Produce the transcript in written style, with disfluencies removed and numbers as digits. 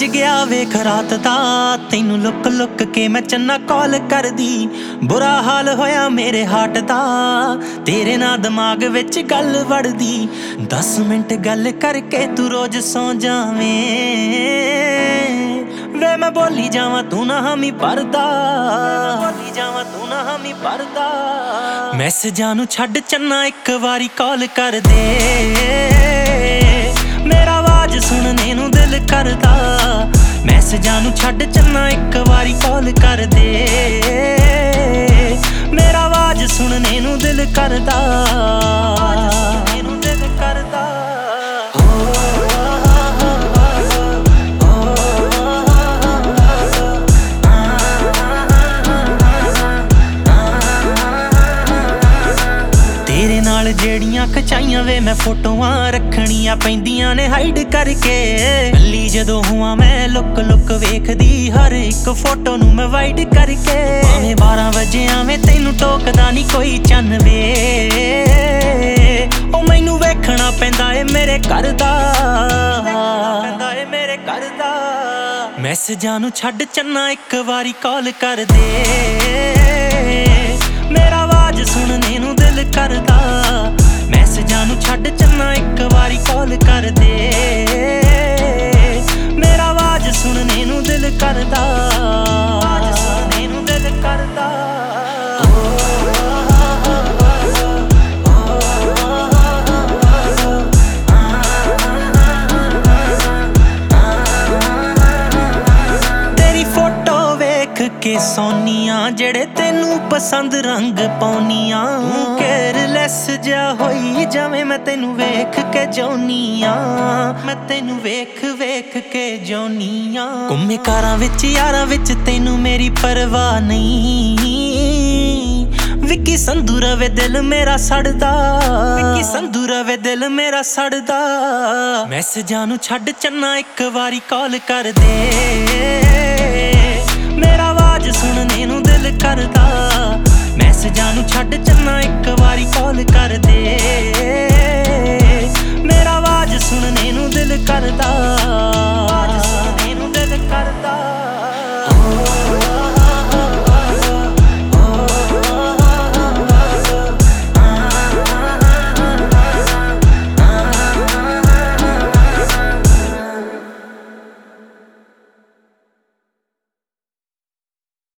ਗਿਆ ਵੇਖ ਰਾਤ ਦਾ ਤੈਨੂੰ ਲੁੱਕ ਲੁੱਕ ਕੇ ਮੈਂ ਚੰਨਾ ਕਾਲ ਕਰਦੀ। ਬੁਰਾ ਹਾਲ ਹੋਇਆ ਮੇਰੇ ਹਾਰਟ ਦਾ ਤੇਰੇ ਨਾਲ ਦਿਮਾਗ ਵਿੱਚ ਗੱਲ ਵੜਦੀ। 10 ਮਿੰਟ ਗੱਲ ਕਰਕੇ ਤੂੰ ਰੋਜ਼ ਸੌਂ ਜਾਵੇਂ ਵੇ ਮੈਂ ਬੋਲੀ ਜਾਵਾਂ ਤੂੰ ਨਾ ਹਾਮੀ ਭਰਦਾ। ਬੋਲੀ ਜਾਵਾਂ ਤੂੰ ਨਾ ਹਾਮੀ ਭਰਦਾ। ਮੈਸੇਜਾਂ ਨੂੰ ਛੱਡ ਚੰਨਾ ਇੱਕ ਵਾਰੀ ਕਾਲ ਕਰ ਦੇ। ਮੇਰਾ ਆਵਾਜ਼ ਸੁਣਨੇ ਨੂੰ ਦਿਲ ਕਰਦਾ। ਮੈਸੇਜਾਂ ਨੂੰ ਛੱਡ ਚੰਨਾ ਇੱਕ ਵਾਰੀ ਕਾਲ ਕਰ ਦੇ। ਮੇਰਾ ਆਵਾਜ਼ ਸੁਣਨੇ ਨੂੰ ਦਿਲ ਕਰਦਾ। ਸੁਣਨੇ ਨੂੰ ਦਿਲ ਕਰਦਾ। ਤੇਰੇ ਨਾਲ ਜਿਹੜੀਆਂ ਖਚਾਈਆਂ ਵੇ ਮੈਂ ਫੋਟੋਆਂ ਰੱਖਣੀਆਂ ਪੈਂਦੀਆਂ ਨੇ ਹਾਈਡ ਕਰਕੇ। ਕੱਲੀ ਜਦੋਂ ਹੁਆਂ ਮੈਂ ਲੁੱਕ ਲੁੱਕ ਵੇਖਦੀ ਹਰ ਇੱਕ ਫੋਟੋ ਨੂੰ ਮੈਂ ਵਾਈਡ ਕਰਕੇ। ਭਾਵੇਂ 12 ਵਜੇ ਆਵੇਂ ਤੈਨੂੰ ਟੋਕਦਾ ਨਹੀਂ ਕੋਈ ਚੰਨ ਵੇ। ਉਹ ਮੈਨੂੰ ਵੇਖਣਾ ਪੈਂਦਾ ਏ ਮੇਰੇ ਘਰ ਦਾ। ਪੈਂਦਾ ਏ ਮੇਰੇ ਘਰ ਦਾ। ਮੈਸੇਜਾਂ ਨੂੰ ਛੱਡ ਚੰਨਾ ਇੱਕ ਵਾਰੀ ਕਾਲ ਕਰ ਦੇ। ਮੇਰਾ ਆਵਾਜ਼ ਸੁਣਨੇ ਨੂੰ ਦਿਲ ਕਰਦਾ। ਮੈਸੇਜਾਂ ਨੂੰ ਛੱਡ ਚੰਨਾ ਇੱਕ ਵਾਰੀ ਕਾਲ ਕਰ ਦੇ। ਮੇਰਾ ਆਵਾਜ਼ ਸੁਣਨੇ ਨੂੰ ਦਿਲ ਕਰਦਾ। ਆਵਾਜ਼ ਸੁਣਨੇ ਨੂੰ ਦਿਲ ਕਰਦਾ। ਤੇਰੀ ਫੋਟੋ ਵੇਖ ਕੇ ਸੋਨੀਆਂ ਜਿਹੜੇ ਤੈਨੂੰ ਪਸੰਦ ਰੰਗ ਪਾਉਨੀਆਂ। ਤੂੰ ਕੇਅਰਲੈਸ ਜਿਹਾ ਹੋਈ ਜਾਵੇਂ ਮੈਂ ਤੈਨੂੰ ਵੇਖ ਕੇ ਜਿਉਨੀਆਂ। ਮੈਂ ਤੈਨੂੰ ਵੇਖ ਵੇਖ ਕੇ ਜਿਉਨੀਆਂ। ਘੁੰਮੇ ਕਾਰਾਂ ਵਿੱਚ ਯਾਰਾਂ ਵਿੱਚ ਤੈਨੂੰ ਮੇਰੀ ਪਰਵਾਹ ਨਹੀਂ। ਵਿੱਕੀ ਸੰਧੂ ਰਵੇ ਦਿਲ ਮੇਰਾ ਸੜਦਾ। ਵਿੱਕੀ ਸੰਧੂ ਰਵੇ ਦਿਲ ਮੇਰਾ ਸੜਦਾ। ਮੈਸੇਜਾਂ ਨੂੰ ਛੱਡ ਚੰਨਾ ਇੱਕ ਵਾਰੀ ਕਾਲ ਕਰ ਦੇ। ਮੇਰਾ